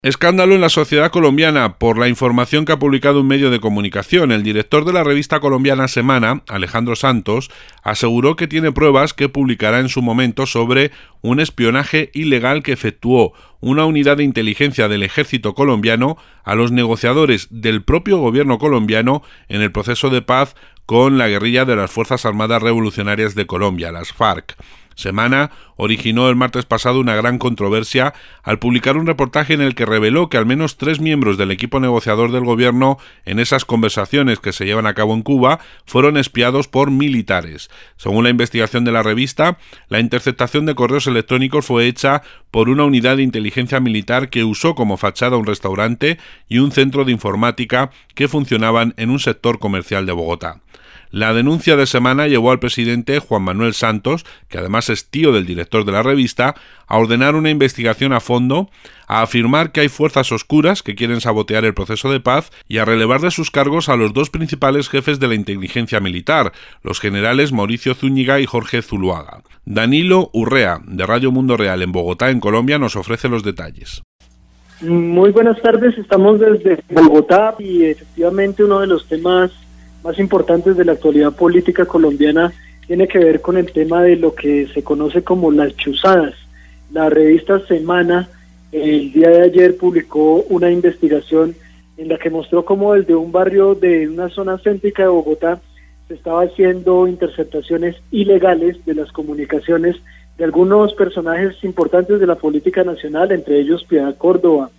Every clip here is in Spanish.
Escándalo en la sociedad colombiana por la información que ha publicado un medio de comunicación. El director de la revista colombiana Semana, Alejandro Santos, aseguró que tiene pruebas que publicará en su momento sobre un espionaje ilegal que efectuó una unidad de inteligencia del ejército colombiano a los negociadores del propio gobierno colombiano en el proceso de paz con la guerrilla de las Fuerzas Armadas Revolucionarias de Colombia, las FARC. Semana originó el martes pasado una gran controversia al publicar un reportaje en el que reveló que al menos 3 miembros del equipo negociador del gobierno en esas conversaciones que se llevan a cabo en Cuba fueron espiados por militares. Según la investigación de la revista, la interceptación de correos electrónicos fue hecha por una unidad de inteligencia militar que usó como fachada un restaurante y un centro de informática que funcionaban en un sector comercial de Bogotá. La denuncia de Semana llevó al presidente Juan Manuel Santos, que además es tío del director de la revista, a ordenar una investigación a fondo, a afirmar que hay fuerzas oscuras que quieren sabotear el proceso de paz y a relevar de sus cargos a los 2 principales jefes de la inteligencia militar, los generales Mauricio Zúñiga y Jorge Zuluaga. Danilo Urrea, de Radio Mundo Real en Bogotá, en Colombia, nos ofrece los detalles. Muy buenas tardes, estamos desde Bogotá y efectivamente uno de los temas más importantes de la actualidad política colombiana tiene que ver con el tema de lo que se conoce como las chuzadas. La revista Semana el día de ayer publicó una investigación en la que mostró cómo desde un barrio de una zona céntrica de Bogotá se estaba haciendo interceptaciones ilegales de las comunicaciones de algunos personajes importantes de la política nacional, entre ellos Piedad Córdoba,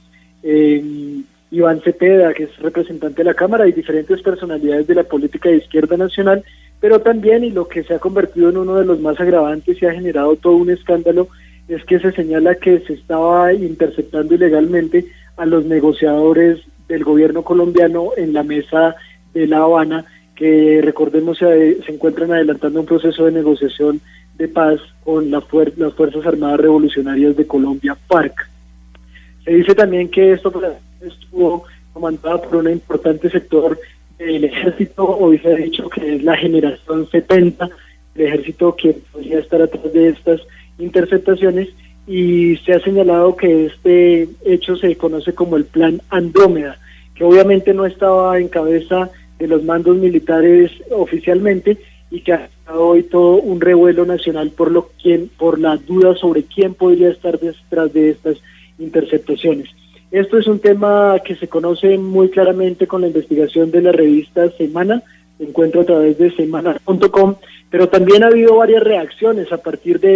Iván Cepeda, que es representante de la Cámara, y diferentes personalidades de la política de izquierda nacional, pero también, y lo que se ha convertido en uno de los más agravantes y ha generado todo un escándalo, es que se señala que se estaba interceptando ilegalmente a los negociadores del gobierno colombiano en la mesa de La Habana, que recordemos se encuentran adelantando un proceso de negociación de paz con las Fuerzas Armadas Revolucionarias de Colombia, FARC. Se dice también que esto estuvo comandada por un importante sector del ejército, o se ha dicho que es la generación 70, el ejército que podría estar atrás de estas interceptaciones, y se ha señalado que este hecho se conoce como el Plan Andrómeda, que obviamente no estaba en cabeza de los mandos militares oficialmente y que ha dado hoy todo un revuelo nacional por la duda sobre quién podría estar detrás de estas interceptaciones. Esto es un tema que se conoce muy claramente con la investigación de la revista Semana, se encuentra a través de semana.com, pero también ha habido varias reacciones a partir de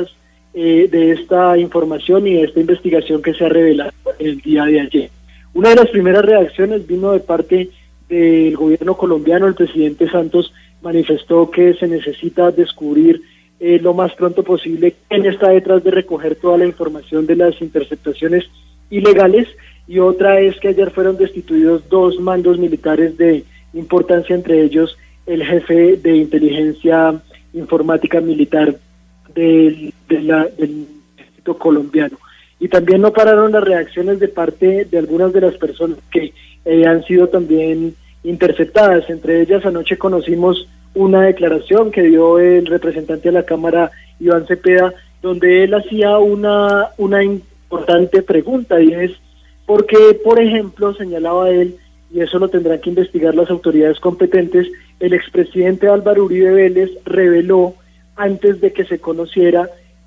esta información y de esta investigación que se ha revelado el día de ayer. Una de las primeras reacciones vino de parte del gobierno colombiano. El presidente Santos manifestó que se necesita descubrir lo más pronto posible quién está detrás de recoger toda la información de las interceptaciones ilegales, y otra es que ayer fueron destituidos 2 mandos militares de importancia, entre ellos el jefe de inteligencia informática militar del ejército colombiano. Y también no pararon las reacciones de parte de algunas de las personas que han sido también interceptadas. Entre ellas, anoche conocimos una declaración que dio el representante de la Cámara, Iván Cepeda, donde él hacía una importante pregunta, y es ¿por qué, por ejemplo, señalaba él, y eso lo tendrán que investigar las autoridades competentes, el expresidente Álvaro Uribe Vélez reveló antes de que se conociera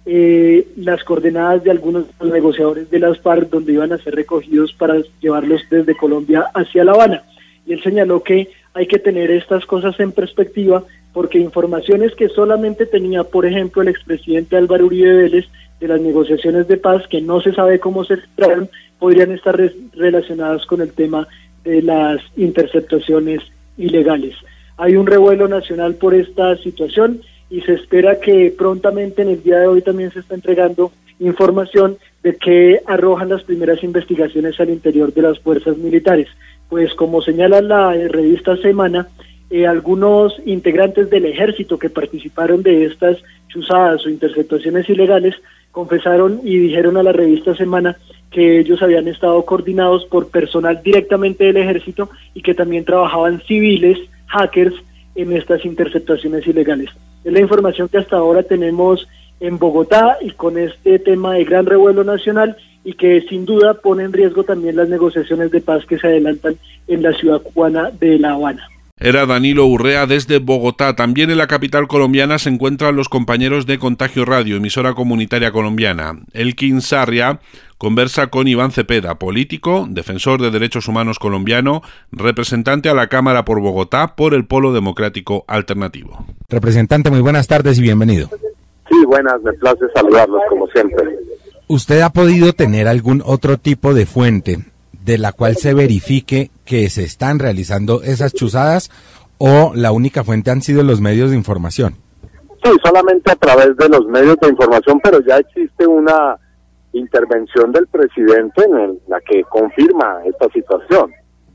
las coordenadas de algunos negociadores de las FARC donde iban a ser recogidos para llevarlos desde Colombia hacia La Habana? Y él señaló que hay que tener estas cosas en perspectiva, porque informaciones que solamente tenía, por ejemplo, el expresidente Álvaro Uribe Vélez de las negociaciones de paz, que no se sabe cómo se extraen, podrían estar relacionadas con el tema de las interceptaciones ilegales. Hay un revuelo nacional por esta situación y se espera que prontamente, en el día de hoy, también se está entregando información de que arrojan las primeras investigaciones al interior de las fuerzas militares. Pues como señala la revista Semana, algunos integrantes del ejército que participaron de estas chuzadas o interceptaciones ilegales confesaron y dijeron a la revista Semana que ellos habían estado coordinados por personal directamente del ejército y que también trabajaban civiles, hackers, en estas interceptaciones ilegales. Es la información que hasta ahora tenemos en Bogotá, y con este tema de gran revuelo nacional y que sin duda pone en riesgo también las negociaciones de paz que se adelantan en la ciudad cubana de La Habana. Era Danilo Urrea desde Bogotá. También en la capital colombiana se encuentran los compañeros de Contagio Radio, emisora comunitaria colombiana. Elkin Sarria conversa con Iván Cepeda, político, defensor de derechos humanos colombiano, representante a la Cámara por Bogotá por el Polo Democrático Alternativo. Representante, muy buenas tardes y bienvenido. Sí, buenas, me place saludarlos como siempre. ¿Usted ha podido tener algún otro tipo de fuente de la cual se verifique que se están realizando esas chuzadas o la única fuente han sido los medios de información? Sí, solamente a través de los medios de información, pero ya existe una intervención del presidente en la que confirma esta situación.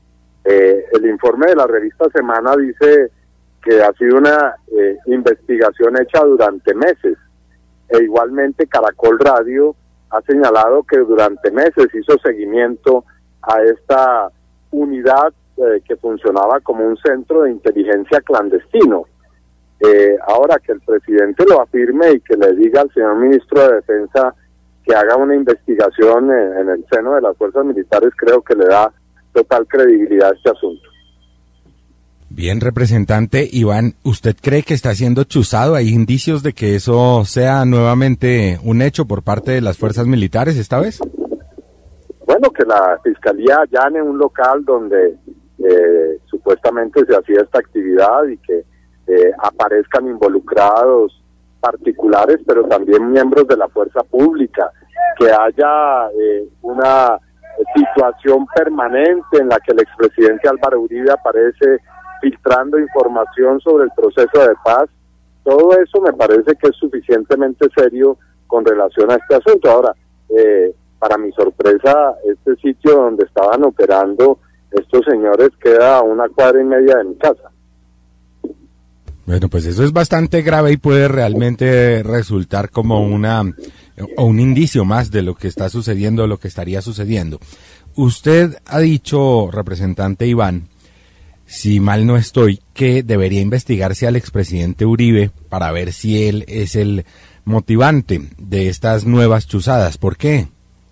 El informe de la revista Semana dice que ha sido una investigación hecha durante meses, e igualmente Caracol Radio ha señalado que durante meses hizo seguimiento a esta unidad que funcionaba como un centro de inteligencia clandestino. Ahora que el presidente lo afirme y que le diga al señor ministro de Defensa que haga una investigación en el seno de las fuerzas militares, creo que le da total credibilidad a este asunto. Bien, representante Iván, ¿usted cree que está siendo chuzado? ¿Hay indicios de que eso sea nuevamente un hecho por parte de las fuerzas militares esta vez? Bueno, que la Fiscalía allane un local donde supuestamente se hacía esta actividad y que aparezcan involucrados particulares, pero también miembros de la fuerza pública, que haya una situación permanente en la que el expresidente Álvaro Uribe aparece filtrando información sobre el proceso de paz. Todo eso me parece que es suficientemente serio con relación a este asunto. Ahora, para mi sorpresa, este sitio donde estaban operando estos señores queda a 1,5 cuadras de mi casa. Bueno, pues eso es bastante grave y puede realmente resultar como un indicio más de lo que está sucediendo, lo que estaría sucediendo. Usted ha dicho, representante Iván, si mal no estoy, que debería investigarse al expresidente Uribe para ver si él es el motivante de estas nuevas chuzadas. ¿Por qué?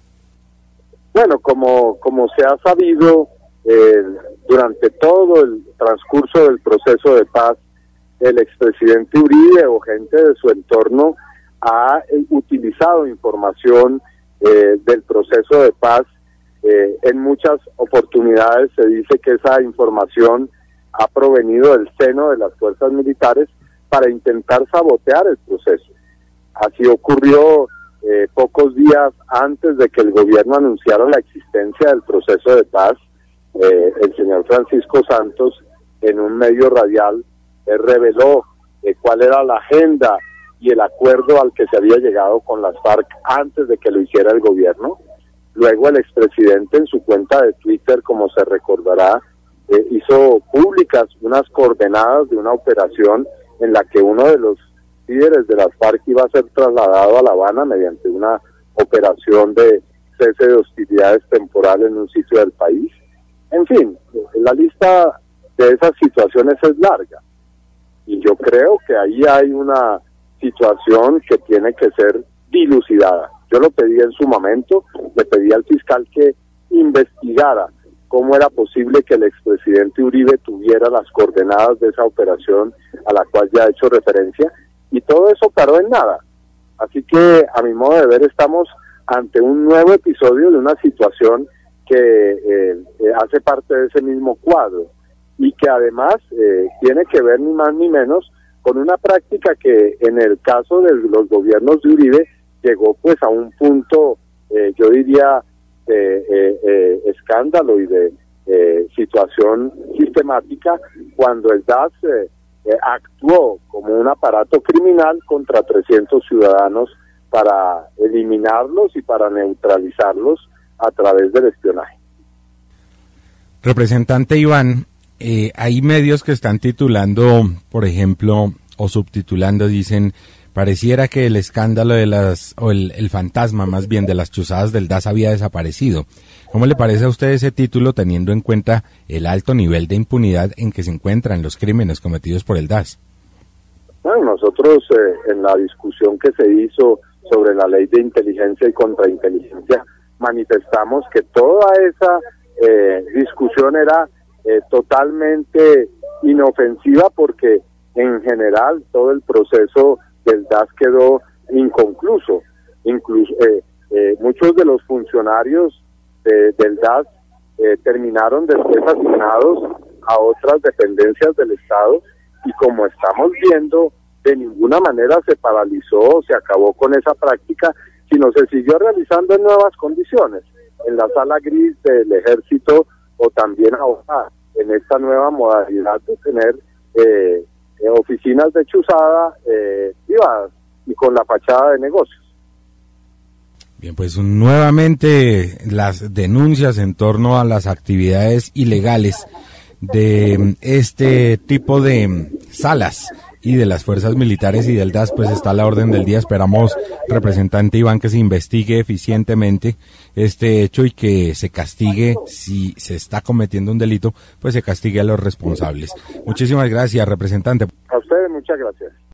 Bueno, como se ha sabido durante todo el transcurso del proceso de paz, el expresidente Uribe o gente de su entorno ha utilizado información del proceso de paz. En muchas oportunidades se dice que esa información ha provenido del seno de las fuerzas militares para intentar sabotear el proceso. Así ocurrió pocos días antes de que el gobierno anunciara la existencia del proceso de paz. El señor Francisco Santos, en un medio radial, reveló cuál era la agenda y el acuerdo al que se había llegado con las FARC antes de que lo hiciera el gobierno. Luego el expresidente en su cuenta de Twitter, como se recordará, hizo públicas unas coordenadas de una operación en la que uno de los líderes de las FARC iba a ser trasladado a La Habana mediante una operación de cese de hostilidades temporal en un sitio del país. En fin, la lista de esas situaciones es larga y yo creo que ahí hay una situación que tiene que ser dilucidada. Yo lo pedí en su momento, le pedí al fiscal que investigara cómo era posible que el expresidente Uribe tuviera las coordenadas de esa operación a la cual ya he hecho referencia, y todo eso paró en nada. Así que, a mi modo de ver, estamos ante un nuevo episodio de una situación que hace parte de ese mismo cuadro, y que además tiene que ver ni más ni menos con una práctica que en el caso de los gobiernos de Uribe llegó pues a un punto, yo diría, de escándalo y de situación sistemática, cuando el DAS actuó como un aparato criminal contra 300 ciudadanos para eliminarlos y para neutralizarlos a través del espionaje. Representante Iván, hay medios que están titulando, por ejemplo, o subtitulando, dicen, pareciera que el escándalo de el fantasma más bien de las chuzadas del DAS había desaparecido. ¿Cómo le parece a usted ese título teniendo en cuenta el alto nivel de impunidad en que se encuentran los crímenes cometidos por el DAS? Bueno, nosotros en la discusión que se hizo sobre la ley de inteligencia y contrainteligencia manifestamos que toda esa discusión era totalmente inofensiva, porque en general todo el proceso del DAS quedó inconcluso. Incluso muchos de los funcionarios del DAS terminaron después asignados a otras dependencias del Estado, y como estamos viendo, de ninguna manera se paralizó, se acabó con esa práctica, sino se siguió realizando en nuevas condiciones, en la sala gris del Ejército, o también ahora en esta nueva modalidad de tener oficinas de chuzada privadas y con la fachada de negocios. Bien, pues nuevamente las denuncias en torno a las actividades ilegales de este tipo de salas y de las fuerzas militares y del DAS, pues está a la orden del día. Esperamos, representante Iván, que se investigue eficientemente este hecho y que se castigue, si se está cometiendo un delito, pues se castigue a los responsables. Muchísimas gracias, representante. A ustedes muchas gracias.